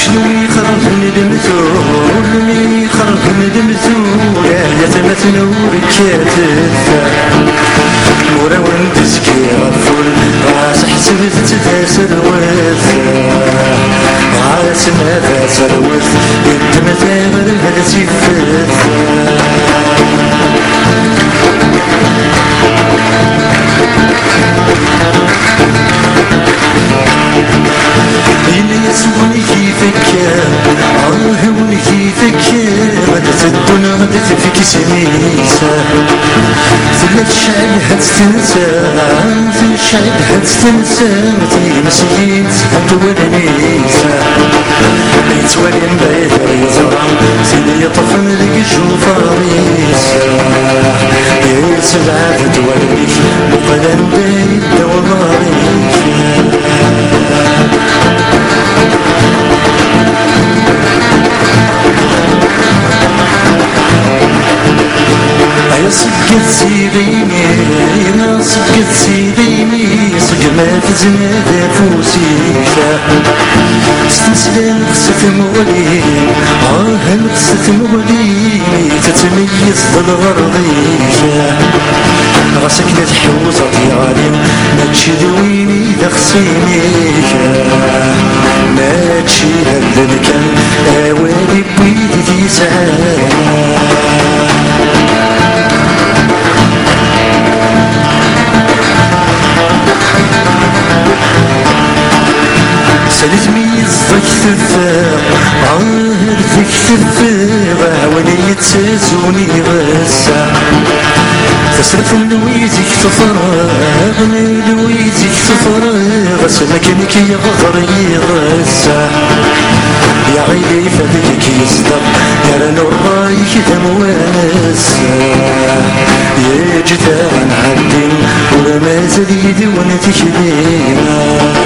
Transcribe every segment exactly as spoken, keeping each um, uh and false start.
شنو يخرج من المثول مين يخرج من المثول يا تمثل وركاتف ورا وندسكي غفول راس حسبت تتاسر وث راس ما تاسر وث يتمثل هذا سيفث يسوني كيفك عاهوني كيفك غدت الدنيا غدت فيك سميسة ثلاث شعب هتستنسى ثلاث شعب هتستنسى مثلي مسكين سحبت ولا نيسة يتوالي مبايد يزرع سيدي يطفن لك شوفاريسة يا سبعة تتوليك وقلا نبايد دواريك يا صقت سيديني يا صقت سيديني صق ما تزناد فوسيكا استنسلان قصة مولي اه قصة مولي تتميز بالغرضيكا غاسك لا تحوز طيالي ما تشدويني ذا خصينيكا ما تشيل هالذنكا اوالي بويدي تيسعانا سالت ميز ضيك تفاق عاهر ذيك تفاق ولي يتسازوني غسا تصرف نويتك تفرغ نويتك تفرغ سمكنك يغضر يغسا يا عيني فبيك يصدق يا رانو رايك دمواسا يا جدعان عالدين ولا ما زال يدون تكلينا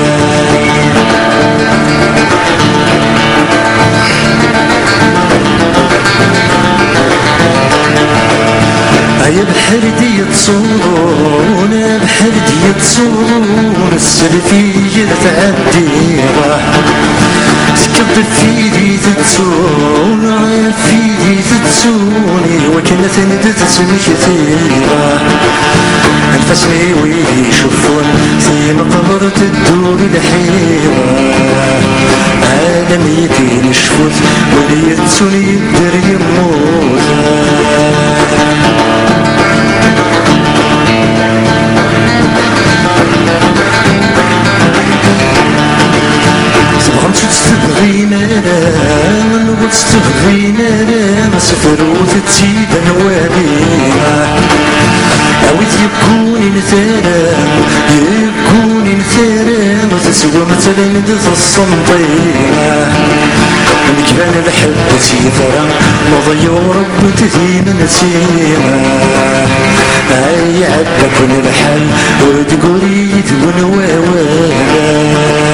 يا بحر دي تصون بحر دي تصون السلفية تعدي تكب في دي تتصون في دي تتصوني وكانت ندت تسمي كثيرة انفسني ويلي يشوفون زي ما قبرت الدور الحيرة عالم يدين يشفوت واللي يتسوني يقدر يموت تستبغينا ونقول تستبغينا ما سفروت تزيد نوالينا عاود يبكوني مثالا يبكوني مثالا ما تسوى مثلا ندز الصنطينا من كان الحب تيثرا وضي ورب تثيم نسينا اي عبك الحل وتقولي ذون واوالا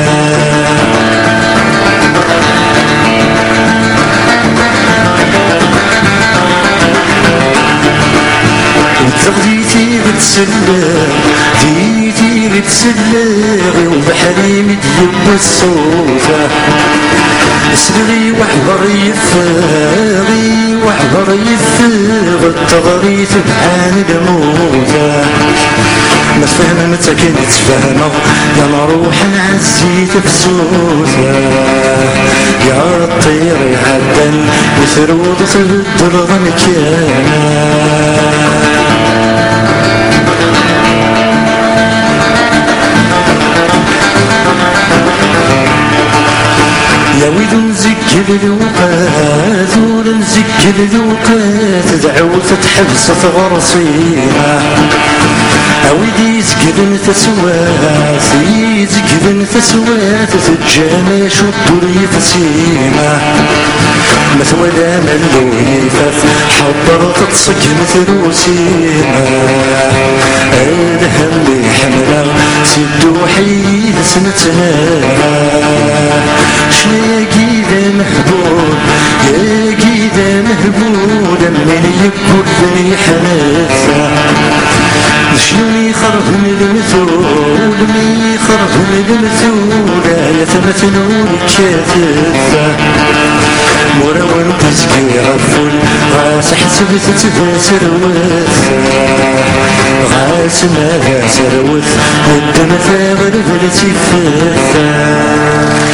تغديتي بتسلر ديتي بتسلر وبحري مديب الصوفة اسرغي وحضر يفاغي وحضر يفاغ التغريت بحان الموتى ما تفهم متكن تفهمه يا مروح نعزيت بسوسة يا الطير يعدن وثرود تهدر ضنكانا يا ويد نزكي الوقات ولا نزكي الوقات دعوت تحبس غرصينا عويدي يزقدن تسوات يزقدن تسوات تجانا شطر يتسيما مثولا ملو يفاف حضر تتصق مثل وسيما الهم بحملا سدو حيد سنتنا شلاقي ذا محبوب ياقي ذا مهبول من يقول ذني حناثا شنو يخرج من المثول مي يخرج من المثول يتمثلون كافة مورا ورد تزكي غفول غاس حسبت تباسر وثا غاس ما غاسر وث الدم ثاغر بلتي فثا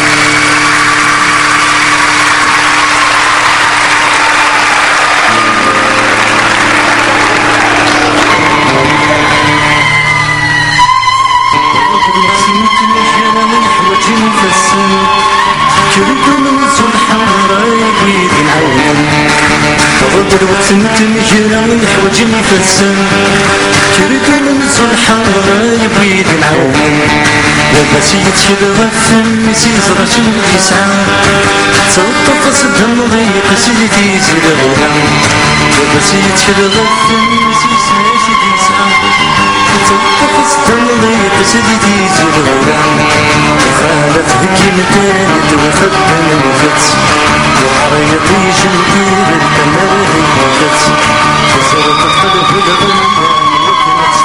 الوقت متمجرى يحوجني في السن كريت نمز الحارة يبيد العون لباس يتشد غفن يسيز رجل يسعى تلطف صدم ضيق سيدي زلغنا لباس يتشد غفن يسيز رجل يسعى تلطف صدم ضيق سيدي زلغنا وخالف هكي متاني وخدم الفتس وعريطي جمدير الكمال هيكت وصرت الخلف الغنى وكنت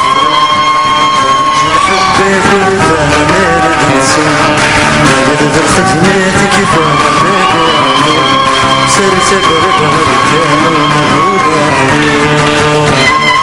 الحب في الفهمان الإنسان مالد الخدمات كيف غرقان سرت بربها الكامل مهودا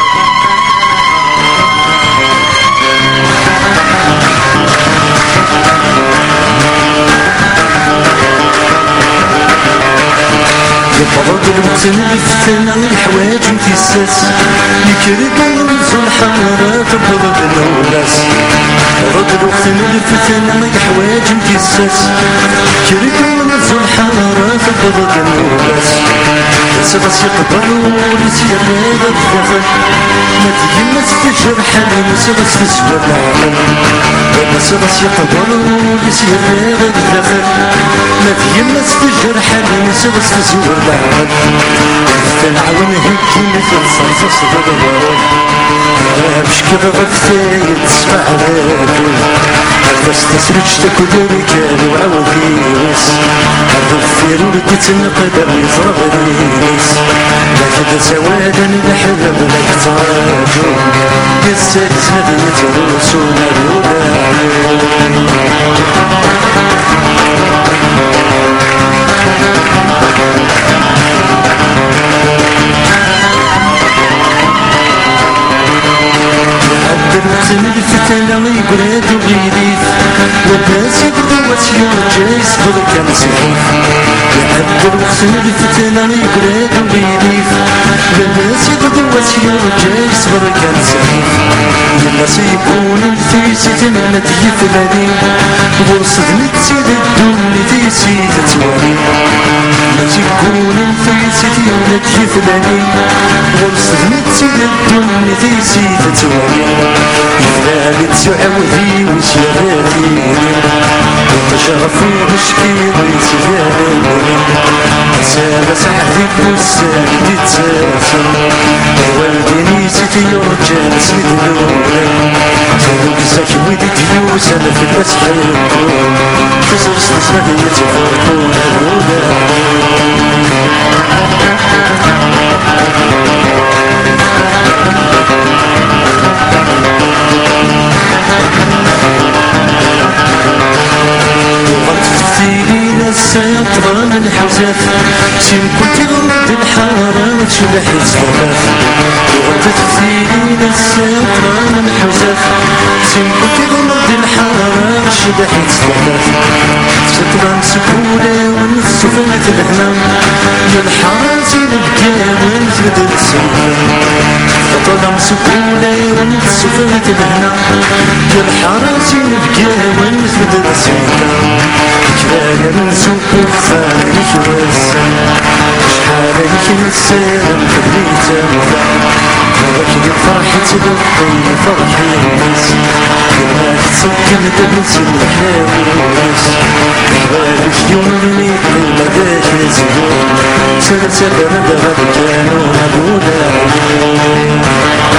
فرد المقسم الفتنة الحواج امتساس يكرد ونمز الحمراء تبضب النولاس فرد المقسم الفتنة الحواج امتساس يكرد ونمز الحمراء تبضب النولاس سبس يقبل ولسير هذا الدخل ما تجمس تجرح سبس تسوى العمل سبس يقبل ولسير هذا الدخل ما تجمس تجرح سبس تسوى العمل تنعون هيك مثل صنصص ضربان مش كذا غفتاي تسمع رادو بس تسرج تكدر كانوا عوفيس الضفير ردت القدر يضرب ريس لكن سوادا الحلم لك تراجو بالسادس نبيت رسول الهدى المقسم الفتنة يقراد وغيريف لباس يقضي وسيا جايس بركان سخيف يعد المقسم الفتنة يقراد وغيريف لباس يقضي وسيا جايس بركان سخيف يلاس يكون الفيس تنمت يفلاني ورصد نتسيد الدنيا تيسيد توالي لاس يكون الفيس تنمت يفلاني ورصد نتسيد الدنيا تيسيد توالي يفلالي تعودي وشيراتي وتشرفي بشكي ويتجاري سابا سحدي بوسان تتساسن والدي نيسيتي يرجع سيد نوري تلوك زاك ويدي ديوس انا في الاسحيكو تزرس نسمدية فرقون الهدى السيطرة من حوزات سين كنت غرد الحارة وتشبح الزفاف وغدت كثيرين السيطرة من حوزات سين كنت غرد الحارة وتشبح الزفاف سترة مسكولة ونصفات الهنا للحارة زين بكا ونزبد السنة سترة مسكولة ونصفات الهنا للحارة زين بكا ونزبد السنة كفاية من سوق الثاني والسن شحال هيك نسالم خليت ولكن فرحة تبقي فرحي الناس كما تسكن دبس الحاويس كبالك يوم اللي مداك زيون سلسل ردغ كانوا هدودا